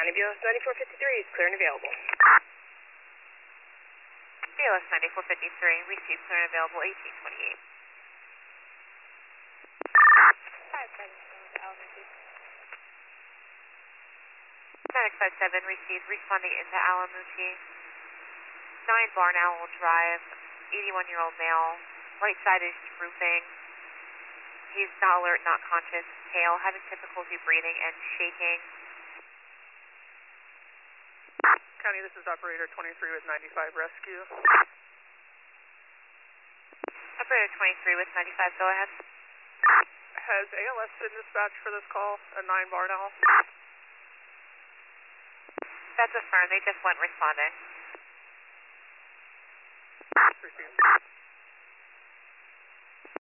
County BLS 9453 is clear and available. BLS 9453, received, clear and available, 1828. 9657, received, responding into Alamuti. 9 Barn Owl Drive, 81-year-old male, right side is drooping. He's not alert, not conscious, pale, having difficulty breathing and shaking. County, this is operator 23 with 95 rescue. Operator 23 with 95, go ahead. Has ALS been dispatched for this call at 9 Barn Owl? That's affirmed, they just weren't responding. Received.